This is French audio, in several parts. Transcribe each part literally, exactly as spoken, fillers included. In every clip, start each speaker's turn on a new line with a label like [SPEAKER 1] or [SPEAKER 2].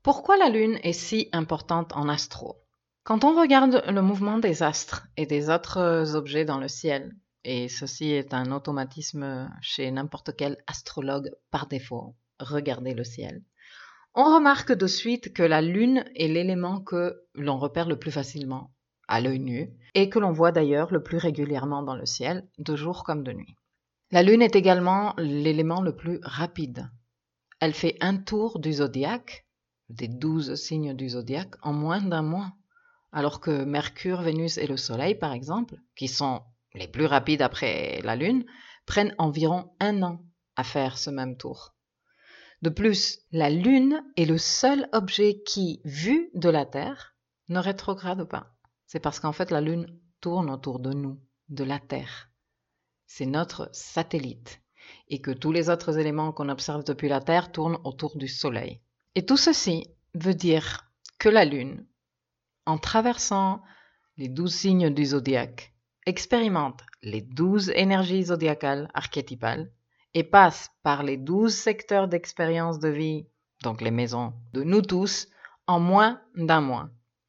[SPEAKER 1] Pourquoi la Lune est si importante en astro? Quand on regarde le mouvement des astres et des autres objets dans le ciel, et ceci est un automatisme chez n'importe quel astrologue par défaut, regardez le ciel, on remarque de suite que la Lune est l'élément que l'on repère le plus facilement à l'œil nu et que l'on voit d'ailleurs le plus régulièrement dans le ciel, de jour comme de nuit. La Lune est également l'élément le plus rapide. Elle fait un tour du zodiaque, des douze signes du zodiaque, en moins d'un mois. Alors que Mercure, Vénus et le Soleil, par exemple, qui sont les plus rapides après la Lune, prennent environ un an à faire ce même tour. De plus, la Lune est le seul objet qui, vu de la Terre, ne rétrograde pas. C'est parce qu'en fait la Lune tourne autour de nous, de la Terre. C'est notre satellite. Et que tous les autres éléments qu'on observe depuis la Terre tournent autour du Soleil. Et tout ceci veut dire que la Lune, en traversant les douze signes du zodiaque, expérimente les douze énergies zodiacales archétypales et passe par les douze secteurs d'expérience de vie, donc les maisons de nous tous, en moins d'un mois.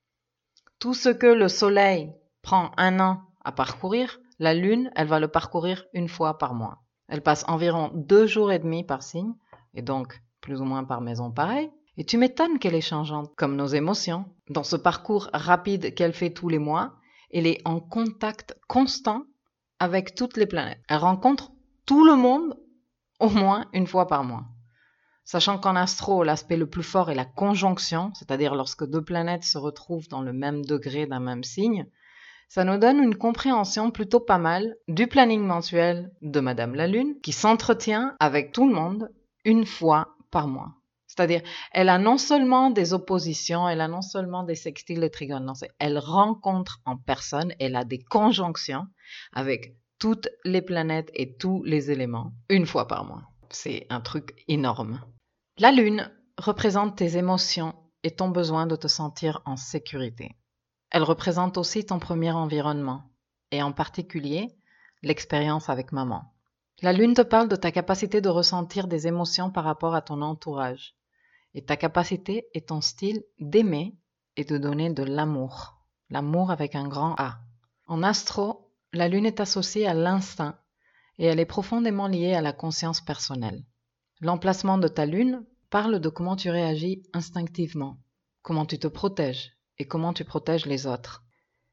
[SPEAKER 1] Tout ce que le Soleil prend un an à parcourir, la Lune, elle va le parcourir une fois par mois. Elle passe environ deux jours et demi par signe, et donc plus ou moins par maison pareil. Et tu m'étonnes qu'elle est changeante, comme nos émotions. Dans ce parcours rapide qu'elle fait tous les mois, elle est en contact constant avec toutes les planètes. Elle rencontre tout le monde au moins une fois par mois. Sachant qu'en astro, l'aspect le plus fort est la conjonction, c'est-à-dire lorsque deux planètes se retrouvent dans le même degré d'un même signe, ça nous donne une compréhension plutôt pas mal du planning mensuel de Madame la Lune, qui s'entretient avec tout le monde une fois par mois. C'est-à-dire, elle a non seulement des oppositions, elle a non seulement des sextiles et trigones, non, elle rencontre en personne, elle a des conjonctions avec toutes les planètes et tous les éléments une fois par mois. C'est un truc énorme. La Lune représente tes émotions et ton besoin de te sentir en sécurité. Elle représente aussi ton premier environnement, et en particulier l'expérience avec maman. La Lune te parle de ta capacité de ressentir des émotions par rapport à ton entourage, et ta capacité et ton style d'aimer et de donner de l'amour. L'amour avec un grand A. En astro, la Lune est associée à l'instinct, et elle est profondément liée à la conscience personnelle. L'emplacement de ta Lune parle de comment tu réagis instinctivement, comment tu te protèges, et comment tu protèges les autres.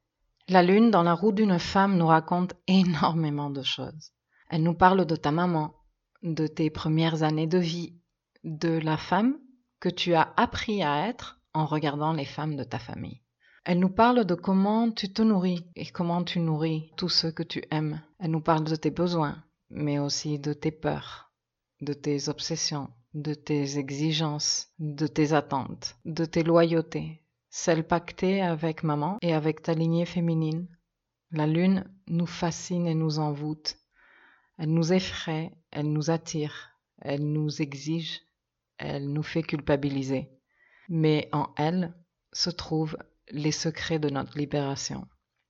[SPEAKER 1] La Lune, dans la roue d'une femme, nous raconte énormément de choses. Elle nous parle de ta maman, de tes premières années de vie, de la femme que tu as appris à être en regardant les femmes de ta famille. Elle nous parle de comment tu te nourris et comment tu nourris tous ceux que tu aimes. Elle nous parle de tes besoins, mais aussi de tes peurs, de tes obsessions, de tes exigences, de tes attentes, de tes loyautés. Celle pactée avec maman et avec ta lignée féminine. La Lune nous fascine et nous envoûte. Elle nous effraie, elle nous attire, elle nous exige, elle nous fait culpabiliser. Mais en elle se trouvent les secrets de notre libération.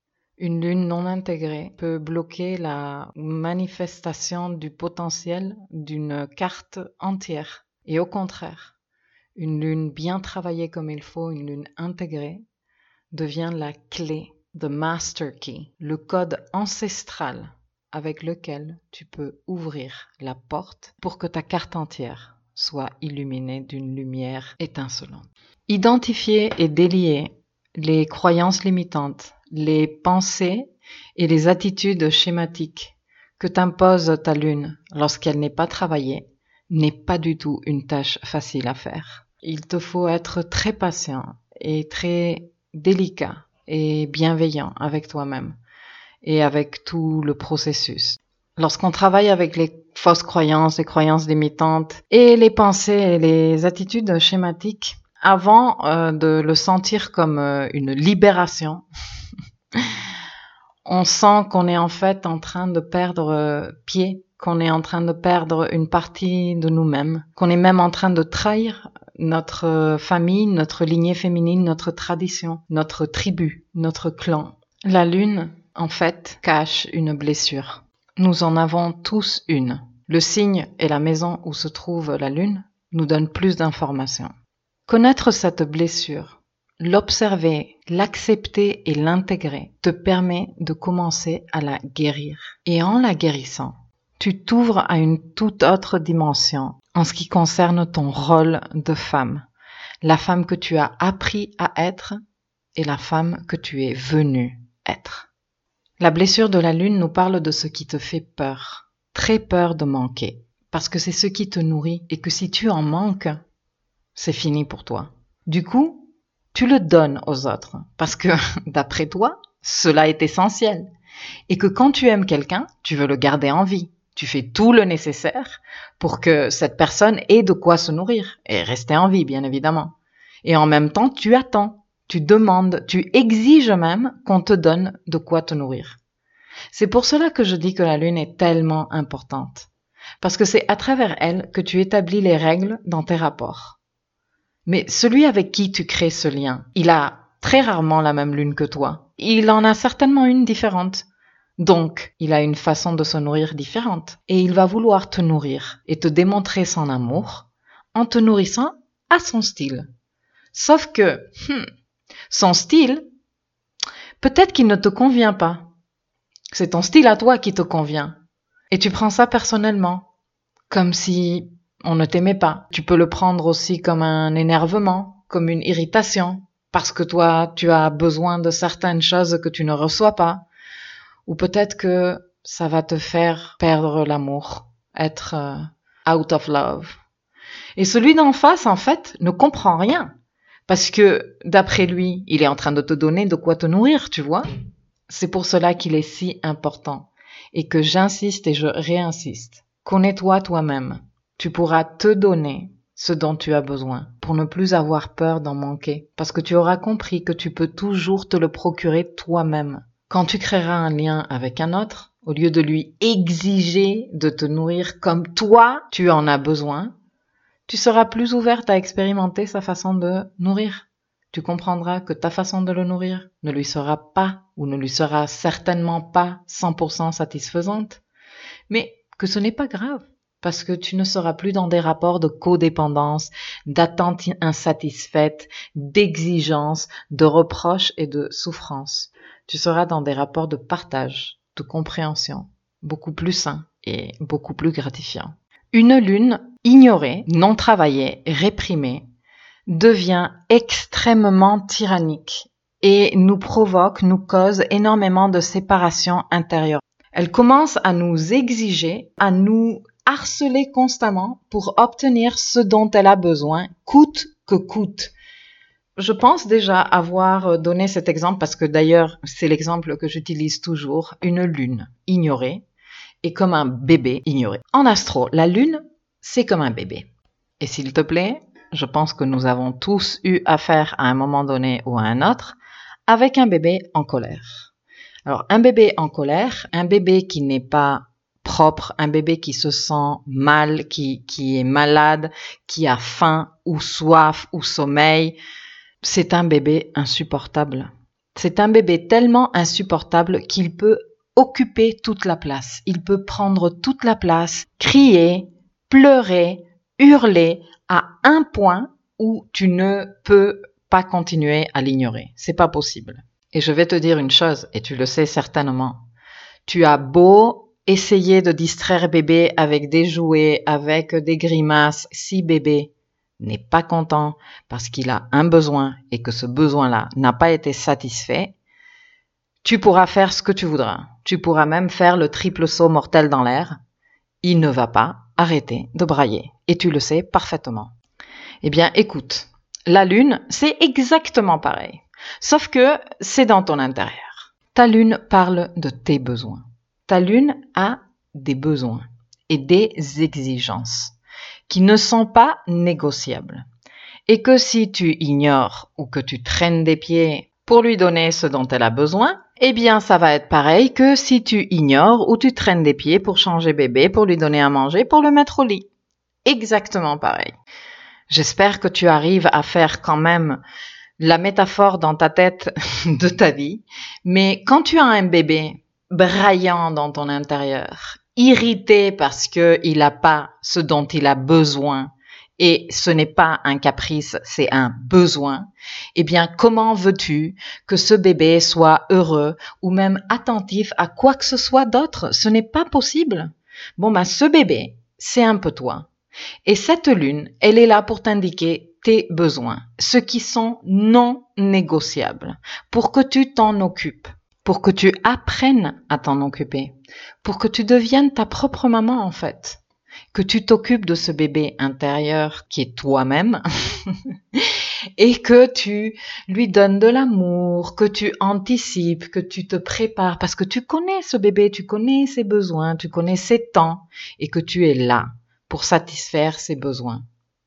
[SPEAKER 1] Une lune non intégrée peut bloquer la manifestation du potentiel d'une carte entière. Et au contraire, une lune bien travaillée comme il faut, une lune intégrée, devient la clé, the master key, le code ancestral avec lequel tu peux ouvrir la porte pour que ta carte entière soit illuminée d'une lumière étincelante. Identifier et délier les croyances limitantes, les pensées et les attitudes schématiques que t'impose ta lune lorsqu'elle n'est pas travaillée n'est pas du tout une tâche facile à faire. Il te faut être très patient et très délicat et bienveillant avec toi-même et avec tout le processus. Lorsqu'on travaille avec les fausses croyances, les croyances limitantes et les pensées et les attitudes schématiques, avant euh, de le sentir comme euh, une libération, on sent qu'on est en fait en train de perdre euh, pied, qu'on est en train de perdre une partie de nous-mêmes, qu'on est même en train de trahir notre famille, notre lignée féminine, notre tradition, notre tribu, notre clan. La Lune, en fait, cache une blessure. Nous en avons tous une. Le signe et la maison où se trouve la Lune nous donnent plus d'informations. Connaître cette blessure, l'observer, l'accepter et l'intégrer te permet de commencer à la guérir. Et en la guérissant, tu t'ouvres à une toute autre dimension en ce qui concerne ton rôle de femme. La femme que tu as appris à être et la femme que tu es venue être. La blessure de la lune nous parle de ce qui te fait peur, très peur de manquer, parce que c'est ce qui te nourrit et que si tu en manques, c'est fini pour toi. Du coup, tu le donnes aux autres, parce que d'après toi, cela est essentiel. Et que quand tu aimes quelqu'un, tu veux le garder en vie. Tu fais tout le nécessaire pour que cette personne ait de quoi se nourrir et rester en vie, bien évidemment. Et en même temps, tu attends, tu demandes, tu exiges même qu'on te donne de quoi te nourrir. C'est pour cela que je dis que la lune est tellement importante. Parce que c'est à travers elle que tu établis les règles dans tes rapports. Mais celui avec qui tu crées ce lien, il a très rarement la même lune que toi. Il en a certainement une différente. Donc, il a une façon de se nourrir différente. Et il va vouloir te nourrir et te démontrer son amour en te nourrissant à son style. Sauf que, hmm, son style, peut-être qu'il ne te convient pas. C'est ton style à toi qui te convient. Et tu prends ça personnellement, comme si on ne t'aimait pas. Tu peux le prendre aussi comme un énervement, comme une irritation, parce que toi, tu as besoin de certaines choses que tu ne reçois pas. Ou peut-être que ça va te faire perdre l'amour, être euh, out of love. Et celui d'en face, en fait, ne comprend rien. Parce que, d'après lui, il est en train de te donner de quoi te nourrir, tu vois. C'est pour cela qu'il est si important. Et que j'insiste et je réinsiste. Connais-toi toi-même. Tu pourras te donner ce dont tu as besoin pour ne plus avoir peur d'en manquer. Parce que tu auras compris que tu peux toujours te le procurer toi-même. Quand tu créeras un lien avec un autre, au lieu de lui exiger de te nourrir comme toi, tu en as besoin, tu seras plus ouverte à expérimenter sa façon de nourrir. Tu comprendras que ta façon de le nourrir ne lui sera pas ou ne lui sera certainement pas cent pour cent satisfaisante, mais que ce n'est pas grave parce que tu ne seras plus dans des rapports de codépendance, d'attente insatisfaite, d'exigence, de reproches et de souffrance. Tu seras dans des rapports de partage, de compréhension, beaucoup plus sains et beaucoup plus gratifiants. Une lune ignorée, non travaillée, réprimée, devient extrêmement tyrannique et nous provoque, nous cause énormément de séparation intérieure. Elle commence à nous exiger, à nous harceler constamment pour obtenir ce dont elle a besoin, coûte que coûte. Je pense déjà avoir donné cet exemple parce que d'ailleurs, c'est l'exemple que j'utilise toujours, une lune ignorée est comme un bébé ignoré. En astro, la lune, c'est comme un bébé. Et s'il te plaît, je pense que nous avons tous eu affaire à un moment donné ou à un autre avec un bébé en colère. Alors, un bébé en colère, un bébé qui n'est pas propre, un bébé qui se sent mal, qui, qui est malade, qui a faim ou soif ou sommeil, c'est un bébé insupportable. C'est un bébé tellement insupportable qu'il peut occuper toute la place. Il peut prendre toute la place, crier, pleurer, hurler à un point où tu ne peux pas continuer à l'ignorer. C'est pas possible. Et je vais te dire une chose, et tu le sais certainement. Tu as beau essayer de distraire bébé avec des jouets, avec des grimaces, si bébé n'est pas content parce qu'il a un besoin et que ce besoin-là n'a pas été satisfait, tu pourras faire ce que tu voudras. Tu pourras même faire le triple saut mortel dans l'air. Il ne va pas arrêter de brailler. Et tu le sais parfaitement. Eh bien, écoute, la lune, c'est exactement pareil. Sauf que c'est dans ton intérieur. Ta lune parle de tes besoins. Ta lune a des besoins et des exigences qui ne sont pas négociables. Et que si tu ignores ou que tu traînes des pieds pour lui donner ce dont elle a besoin, eh bien ça va être pareil que si tu ignores ou tu traînes des pieds pour changer bébé, pour lui donner à manger, pour le mettre au lit. Exactement pareil. J'espère que tu arrives à faire quand même la métaphore dans ta tête de ta vie, mais quand tu as un bébé braillant dans ton intérieur, irrité parce qu'il n'a pas ce dont il a besoin et ce n'est pas un caprice, c'est un besoin, eh bien, comment veux-tu que ce bébé soit heureux ou même attentif à quoi que ce soit d'autre? Ce n'est pas possible. Bon, ben, ce bébé, c'est un peu toi. Et cette lune, elle est là pour t'indiquer tes besoins, ceux qui sont non négociables, pour que tu t'en occupes, pour que tu apprennes à t'en occuper, pour que tu deviennes ta propre maman en fait, que tu t'occupes de ce bébé intérieur qui est toi-même et que tu lui donnes de l'amour, que tu anticipes, que tu te prépares parce que tu connais ce bébé, tu connais ses besoins, tu connais ses temps et que tu es là pour satisfaire ses besoins.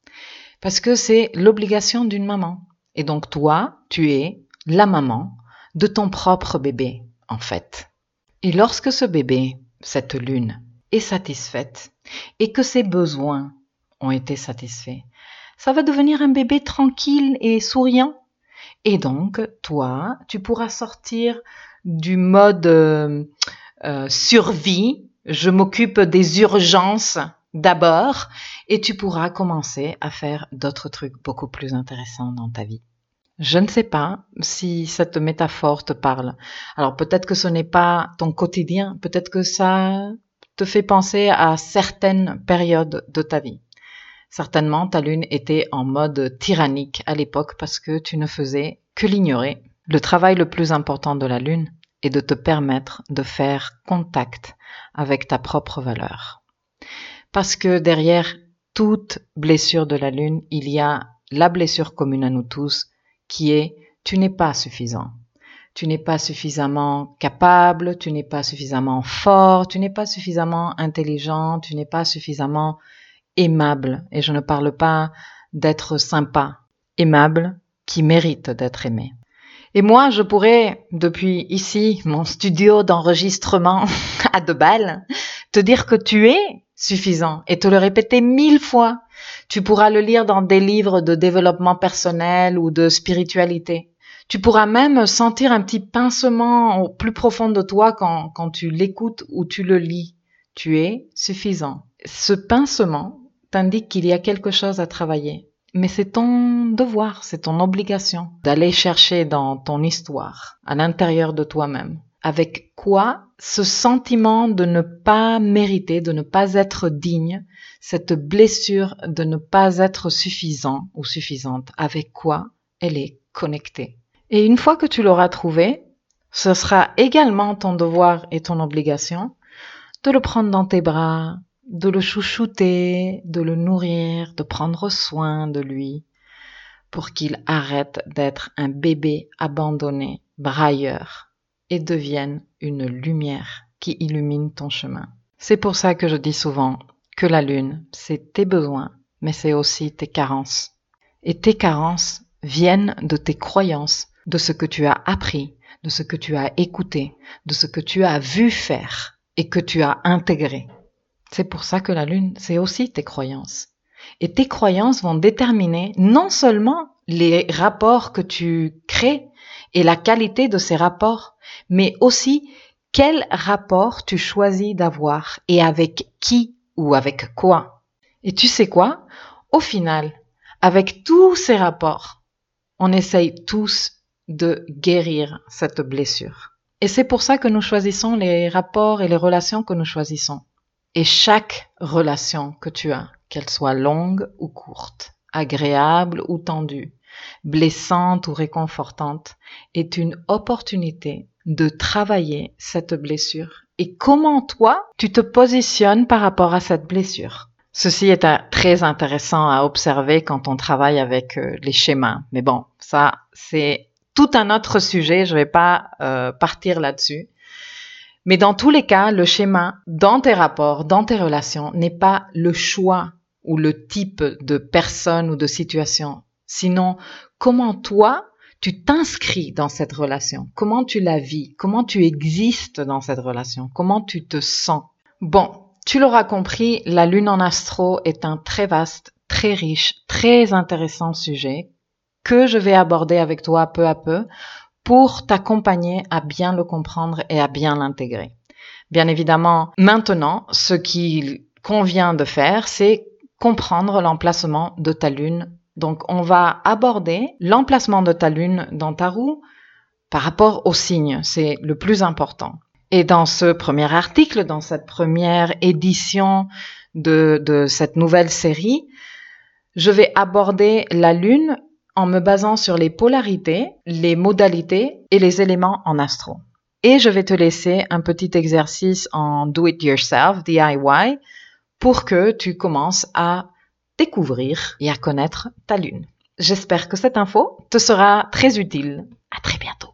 [SPEAKER 1] Parce que c'est l'obligation d'une maman. Et donc toi, tu es la maman de ton propre bébé, en fait. Et lorsque ce bébé, cette lune, est satisfaite et que ses besoins ont été satisfaits, ça va devenir un bébé tranquille et souriant. Et donc, toi, tu pourras sortir du mode euh, euh, survie, je m'occupe des urgences d'abord, et tu pourras commencer à faire d'autres trucs beaucoup plus intéressants dans ta vie. Je ne sais pas si cette métaphore te parle. Alors peut-être que ce n'est pas ton quotidien, peut-être que ça te fait penser à certaines périodes de ta vie. Certainement, ta lune était en mode tyrannique à l'époque parce que tu ne faisais que l'ignorer. Le travail le plus important de la lune est de te permettre de faire contact avec ta propre valeur. Parce que derrière toute blessure de la lune, il y a la blessure commune à nous tous qui est « tu n'es pas suffisant ». Tu n'es pas suffisamment capable, tu n'es pas suffisamment fort, tu n'es pas suffisamment intelligent, tu n'es pas suffisamment aimable. Et je ne parle pas d'être sympa, aimable, qui mérite d'être aimé. Et moi, je pourrais, depuis ici, mon studio d'enregistrement à deux balles, te dire que tu es suffisant et te le répéter mille fois. Tu pourras le lire dans des livres de développement personnel ou de spiritualité. Tu pourras même sentir un petit pincement au plus profond de toi quand, quand tu l'écoutes ou tu le lis. Tu es suffisant. Ce pincement t'indique qu'il y a quelque chose à travailler. Mais c'est ton devoir, c'est ton obligation d'aller chercher dans ton histoire, à l'intérieur de toi-même, avec quoi ce sentiment de ne pas mériter, de ne pas être digne, cette blessure de ne pas être suffisant ou suffisante, avec quoi elle est connectée. Et une fois que tu l'auras trouvé, ce sera également ton devoir et ton obligation de le prendre dans tes bras, de le chouchouter, de le nourrir, de prendre soin de lui pour qu'il arrête d'être un bébé abandonné, brailleur et devienne une lumière qui illumine ton chemin. C'est pour ça que je dis souvent que la lune, c'est tes besoins, mais c'est aussi tes carences. Et tes carences viennent de tes croyances, de ce que tu as appris, de ce que tu as écouté, de ce que tu as vu faire et que tu as intégré. C'est pour ça que la lune, c'est aussi tes croyances. Et tes croyances vont déterminer non seulement les rapports que tu crées et la qualité de ces rapports, mais aussi quel rapport tu choisis d'avoir et avec qui ou avec quoi. Et tu sais quoi? Au final, avec tous ces rapports, on essaye tous de guérir cette blessure. Et c'est pour ça que nous choisissons les rapports et les relations que nous choisissons. Et chaque relation que tu as, qu'elle soit longue ou courte, agréable ou tendue, blessante ou réconfortante, est une opportunité de travailler cette blessure. Et comment toi, tu te positionnes par rapport à cette blessure. Ceci est très intéressant à observer quand on travaille avec les schémas. Mais bon, ça, c'est tout un autre sujet. Je ne vais pas euh, partir là-dessus. Mais dans tous les cas, le schéma, dans tes rapports, dans tes relations, n'est pas le choix ou le type de personne ou de situation. Sinon, comment toi, tu t'inscris dans cette relation? Comment tu la vis? Comment tu existes dans cette relation? Comment tu te sens? Bon, tu l'auras compris, la lune en astro est un très vaste, très riche, très intéressant sujet que je vais aborder avec toi peu à peu pour t'accompagner à bien le comprendre et à bien l'intégrer. Bien évidemment, maintenant, ce qu'il convient de faire, c'est comprendre l'emplacement de ta lune. Donc, on va aborder l'emplacement de ta lune dans ta roue par rapport aux signes. C'est le plus important. Et dans ce premier article, dans cette première édition de, de cette nouvelle série, je vais aborder la lune en me basant sur les polarités, les modalités et les éléments en astro. Et je vais te laisser un petit exercice en do-it-yourself, D I Y, pour que tu commences à découvrir et à connaître ta lune. J'espère que cette info te sera très utile. À très bientôt.